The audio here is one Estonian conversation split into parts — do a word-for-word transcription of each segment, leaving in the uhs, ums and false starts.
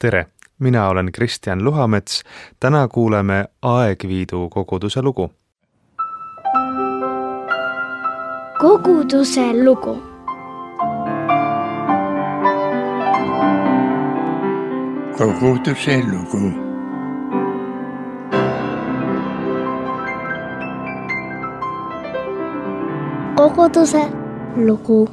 Tere, mina olen Kristjan Luhamets. Täna kuuleme Aegviidu koguduse lugu. Koguduse lugu. Koguduse lugu. Koguduse lugu.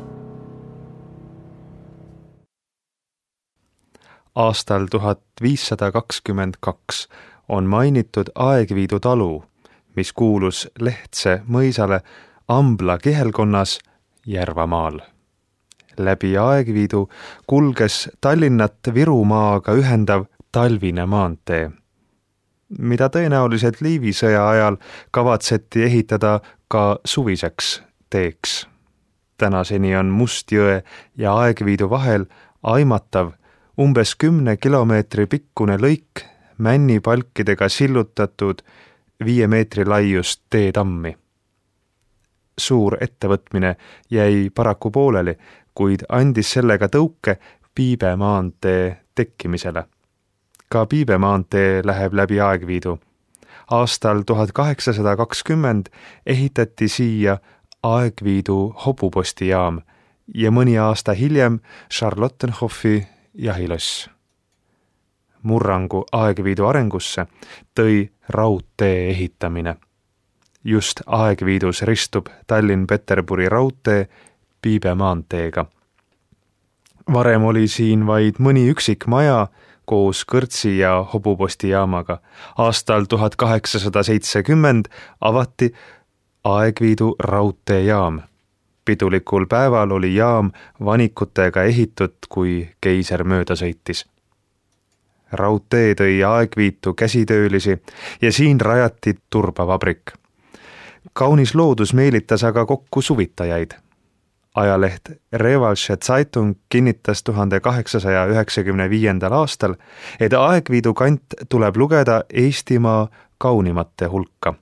Aastal tuhat viissada kakskümmend kaks on mainitud Aegviidu talu, mis kuulus Lehtse mõisale Ambla kihelkonnas Järvamaal. Läbi Aegviidu kulges Tallinnat Virumaaga ühendav talvine maantee, mida tõenäoliselt Liivi sõja ajal kavatseti ehitada ka suviseks teeks. Tänaseni on Mustjõe ja Aegviidu vahel aimatav umbes kümne kilomeetri pikkune lõik männipalkidega sillutatud viie meetri laiust teetammi. Suur ettevõtmine jäi paraku pooleli, kuid andis sellega tõuke Piibe maantee tekkimisele. Ka Piibe maantee läheb läbi Aegviidu. Aastal tuhat kaheksasada kakskümmend ehitati siia Aegviidu hobupostijaam ja mõni aasta hiljem Charlottenhofi jahiloss. Murrangu Aegviidu arengusse tõi raudtee ehitamine. Just Aegviidus ristub Tallinn-Peterburi raudtee Piibe maanteega. Varem oli siin vaid mõni üksik maja koos kõrtsi ja hobupostijaamaga. Aastal tuhat kaheksasada seitsekümmend avati Aegviidu raudteejaam. Pidulikul päeval oli jaam vanikutega ehitud, kui keiser mööda sõitis. Raudtee tõi Aegviitu käsitöölisi ja siin rajati turbavabrik. Kaunis loodus meelitas aga kokku suvitajaid. Ajaleht Revalsche Zeitung kinnitas tuhande kaheksasaja üheksakümne viiendal aastal, et Aegviidu kant tuleb lugeda Eestimaa kaunimate hulka.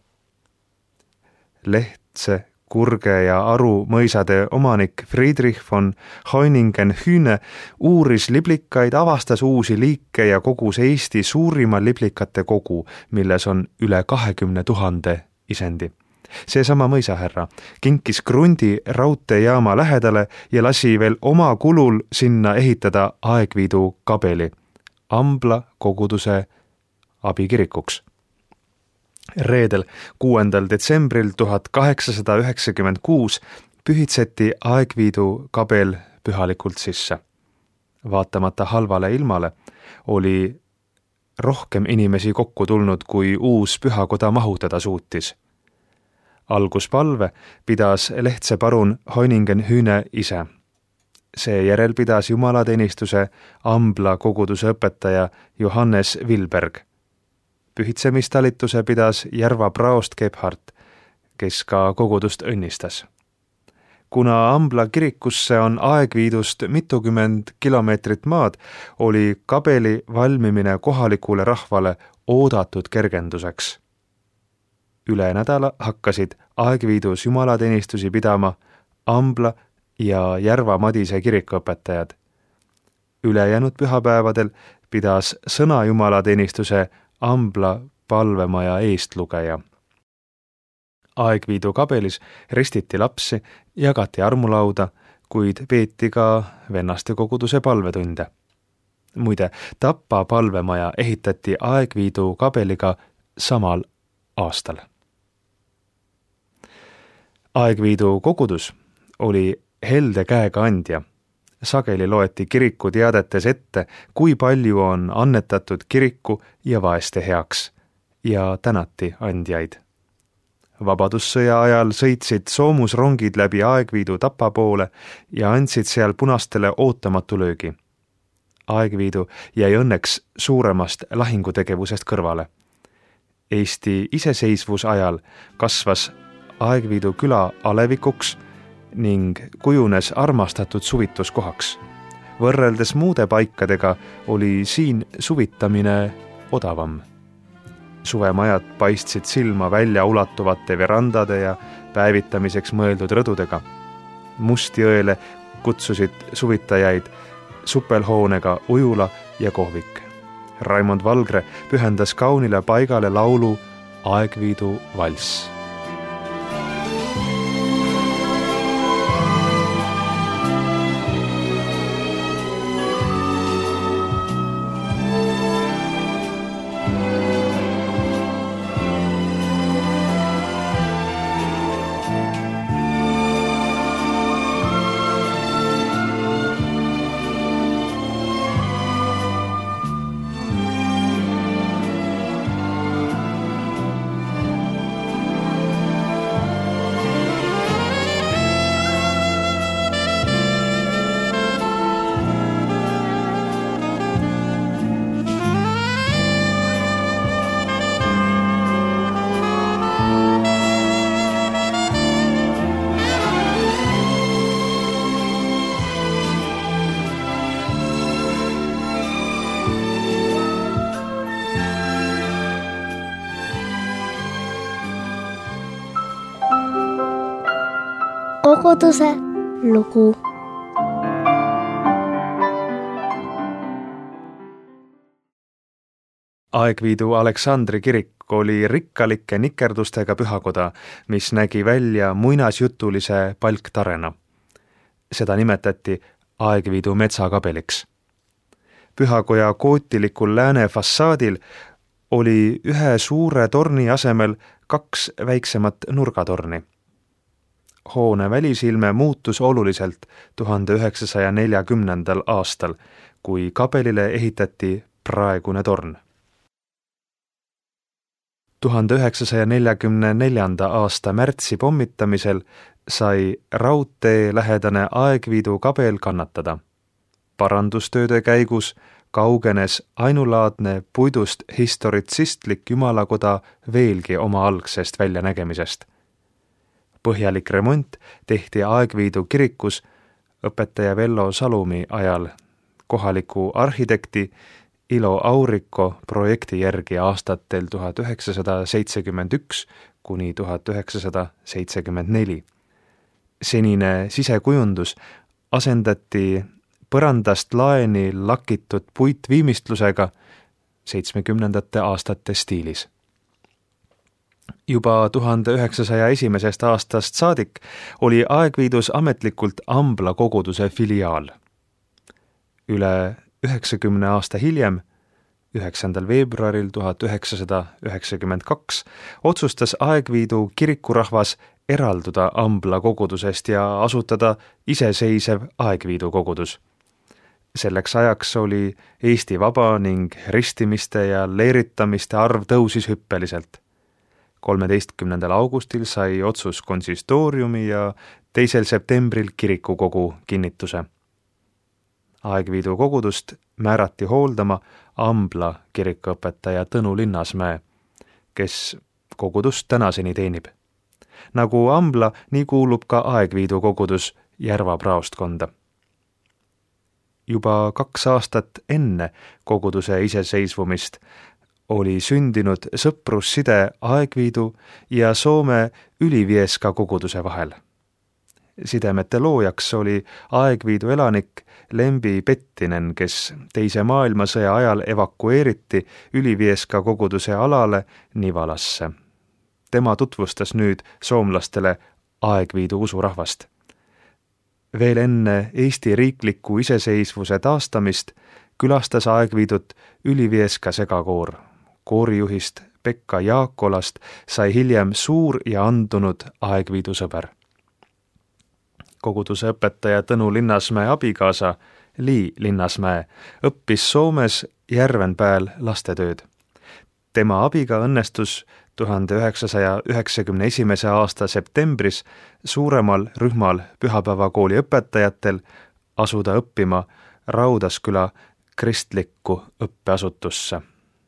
Lehtse, Kurge ja Aru mõisade omanik Friedrich von Heuningen-Hühne uuris liblikaid, avastas uusi liike ja kogus Eesti suurima liblikate kogu, milles on üle kahekümne tuhande isendi. Seesama mõisahärra kinkis krundi raudteejaama lähedale ja lasi veel oma kulul sinna ehitada Aegviidu kabeli Ambla koguduse abikirikuks. Reedel, kuuendal detsembril tuhat kaheksasada üheksakümmend kuus pühitseti Aegviidu kabel pühalikult sisse. Vaatamata halvale ilmale oli rohkem inimesi kokku tulnud, kui uus pühakoda mahutada suutis. Alguspalve pidas Lehtse parun Heuningen-Hühne ise. Seejärel pidas jumalateenistuse Ambla koguduse õpetaja Johannes Vilberg. Pühitsemistalituse pidas Järva praost Gebhard, kes ka kogudust õnnistas. Kuna Ambla kirikusse on Aegviidust mitukümmend kilomeetrit maad, oli kabeli valmimine kohalikule rahvale oodatud kergenduseks. Üle nädala hakkasid Aegviidus jumalateenistusi pidama Ambla ja Järva Madise kirikuõpetajad. Ülejäänud pühapäevadel pidas sõna jumalateenistuse Ambla palvemaja eestlugeja. Aegviidu kabelis ristiti lapsi, jagati armulauda, kuid peeti ka vennaste koguduse palvetunde. Muide, Tapa palvemaja ehitati Aegviidu kabeliga samal aastal. Aegviidu kogudus oli helde käega andja. Sageli loeti kiriku teadetes ette, kui palju on annetatud kiriku ja vaeste heaks ja tänati andjaid. Vabadussõja ajal sõitsid soomusrongid läbi Aegviidu Tapa poole ja andsid seal punastele ootamatu löögi. Aegviidu jäi õnneks suuremast lahingutegevusest kõrvale. Eesti iseseisvus ajal kasvas Aegviidu küla alevikuks ning kujunes armastatud suvituskohaks. Võrreldes muude paikadega oli siin suvitamine odavam. Suvemajad paistsid silma välja ulatuvate verandade ja päevitamiseks mõeldud rõdudega. Mustjõele kutsusid suvitajaid supelhoonega ujula ja kohvik. Raimond Valgre pühendas kaunile paigale laulu Aegviidu valss. Koguduse lugu. Aegviidu Aleksandri kirik oli rikkalike nikerdustega pühakoda, mis nägi välja muinasjutulise palktarena. Seda nimetati Aegviidu metsakabeliks. Pühakoja gootilikul lääne fassaadil oli ühe suure torni asemel kaks väiksemat nurgatorni. Hoone välisilme muutus oluliselt tuhande üheksasaja neljakümnendal aastal, kui kabelile ehitati praegune torn. tuhande üheksasaja neljakümne neljanda aasta märtsi pommitamisel sai raudtee lähedane Aegviidu kabel kannatada. Parandustööde käigus kaugenes ainulaadne puidust historitsistlik jumalakoda veelgi oma algsest väljanägemisest. Põhjalik remont tehti Aegviidu kirikus õpetaja Vello Salumi ajal kohaliku arhitekti Ilo Auriko projekti järgi aastatel tuhat üheksasada seitsekümmend üks kuni tuhat üheksasada seitsekümmend neli. Senine sisekujundus asendati põrandast laeni lakitud puitviimistlusega seitsmekümnendate aastate stiilis. Juba tuhande üheksasaja esimesest aastast saadik oli Aegviidus ametlikult Ambla koguduse filiaal. Üle üheksakümne aasta hiljem, üheksandal veebruaril tuhat üheksasada üheksakümmend kaks, otsustas Aegviidu kirikurahvas eralduda Ambla kogudusest ja asutada iseseisev Aegviidu kogudus. Selleks ajaks oli Eesti vaba ning ristimiste ja leeritamiste arv tõusis hüppeliselt. kolmeteistkümnendal augustil sai otsus konsistooriumi ja teisel septembril kirikukogu kinnituse. Aegviidu kogudust määrati hooldama Ambla kirikuõpetaja Tõnu Linnasmäe, kes kogudust tänaseni teenib. Nagu Ambla, nii kuulub ka Aegviidu kogudus Järva praostkonda. Juba kaks aastat enne koguduse iseseisvumist oli sündinud sõprusside Aegviidu ja Soome Ylivieska koguduse vahel. Sidemete loojaks oli Aegviidu elanik Lembi Pettinen, kes teise maailmasõja ajal evakueeriti Ylivieska koguduse alale Nivalasse. Tema tutvustas nüüd soomlastele Aegviidu usurahvast. Veel enne Eesti riikliku iseseisvuse taastamist külastas Aegviidut Ylivieska segakoor. Koorijuhist Pekka Jaakolast sai hiljem suur ja andunud Aegviidu sõber. Koguduse õpetaja Tõnu Linnasmäe abikaasa Lii Linnasmäe õppis Soomes Järvenpääl lastetööd. Tema abiga õnnestus tuhande üheksasaja üheksakümne esimese aasta septembris suuremal rühmal pühapäevakooli õpetajatel asuda õppima Raudasküla kristlikku õppeasutusse.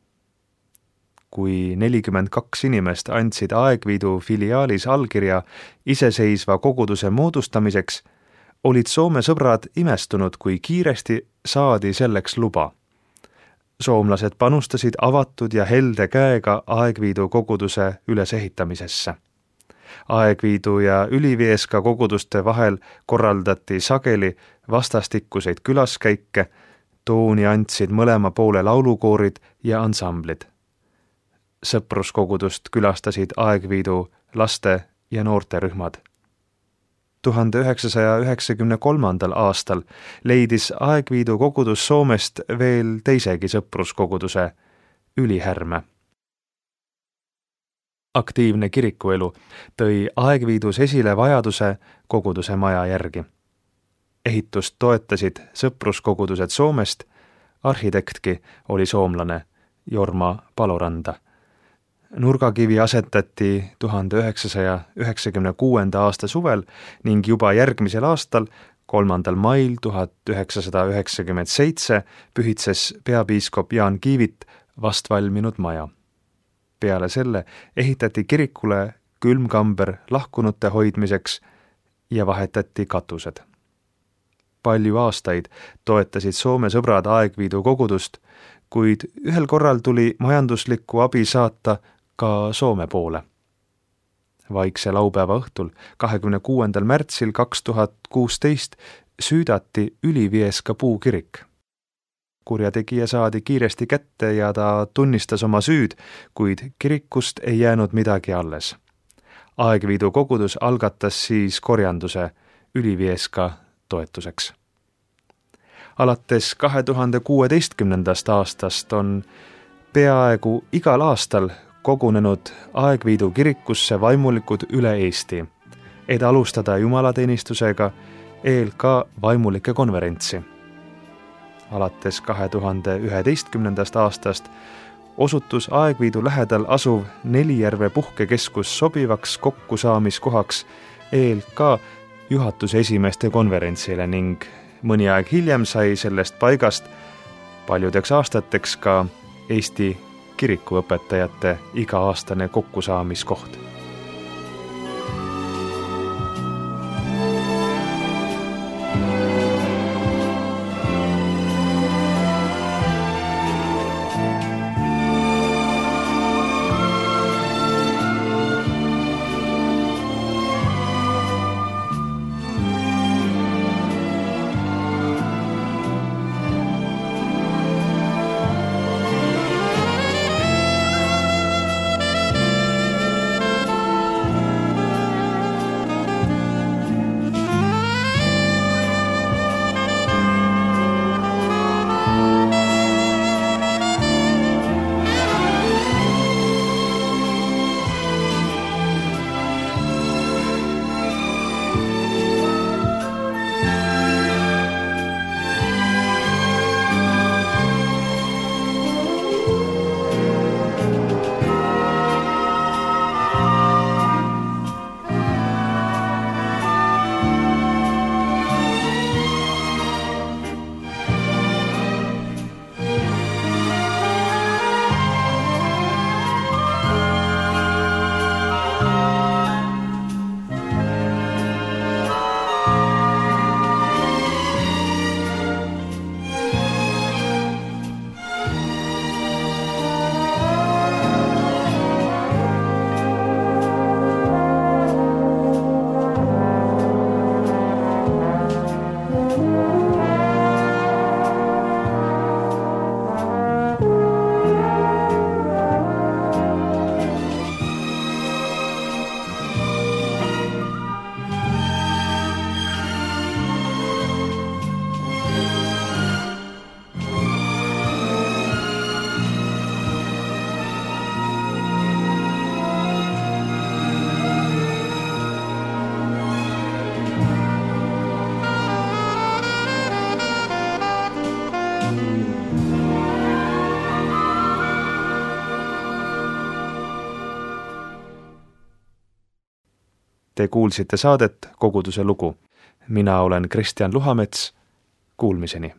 Kui nelikümmend kaks inimest andsid Aegviidu filiaalis allkirja iseseisva koguduse moodustamiseks, olid Soome sõbrad imestunud, kui kiiresti saadi selleks luba. Soomlased panustasid avatud ja helde käega Aegviidu koguduse ülesehitamisesse. Aegviidu ja Ylivieska koguduste vahel korraldati sageli vastastikuseid külaskäike, tooni andsid mõlema poole laulukoorid ja ansamblid. Sõpruskogudust külastasid Aegviidu laste ja noorterühmad. tuhande üheksasaja üheksakümne kolmandal aastal leidis Aegviidu kogudus Soomest veel teisegi sõpruskoguduse, Ylihärme. Aktiivne kirikuelu tõi Aegviidus esile vajaduse koguduse maja järgi. Ehitust toetasid sõpruskogudused Soomest, arhitektki oli soomlane Jorma Paloranda. Nurgakivi asetati tuhande üheksasaja üheksakümne kuuenda aasta suvel ning juba järgmisel aastal, kolmandal mail tuhat üheksasada üheksakümmend seitse, pühitses peapiiskop Jaan Kiivit vastvalminud maja. Peale selle ehitati kirikule külmkamber lahkunute hoidmiseks ja vahetati katused. Palju aastaid toetasid Soome sõbrad Aegviidu kogudust, kuid ühel korral tuli majanduslikku abi saata ka Soome poole. Vaikse laupäeva õhtul, kahekümne kuuendal märtsil kaks tuhat kuusteist süüdati Ylivieska puukirik. Kurjategija saadi kiiresti kätte ja ta tunnistas oma süüd, kuid kirikust ei jäänud midagi alles. Aegviidu kogudus algatas siis korjanduse Ylivieska toetuseks. Alates kahe tuhande kuueteistkümnendast aastast on peaaegu igal aastal kogunenud Aegviidu kirikusse vaimulikud üle Eesti, et alustada jumalateenistusega eel ka vaimulike konverentsi. Alates kahe tuhande üheteistkümnendast aastast osutus Aegviidu lähedal asuv Nelijärve puhkekeskus sobivaks kokkusaamiskohaks eel ka juhatuse esimeeste konverentsile ning mõni aeg hiljem sai sellest paigast paljudeks aastateks ka Eesti kirikuõpetajate iga-aastane kokkusaamiskoht. Te kuulsite saadet Koguduse lugu. Mina olen Kristjan Luhamets. Kuulmiseni.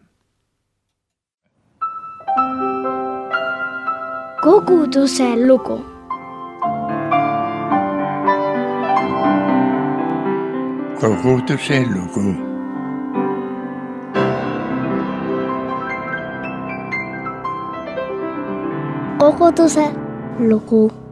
Koguduse lugu. Koguduse lugu. Koguduse lugu.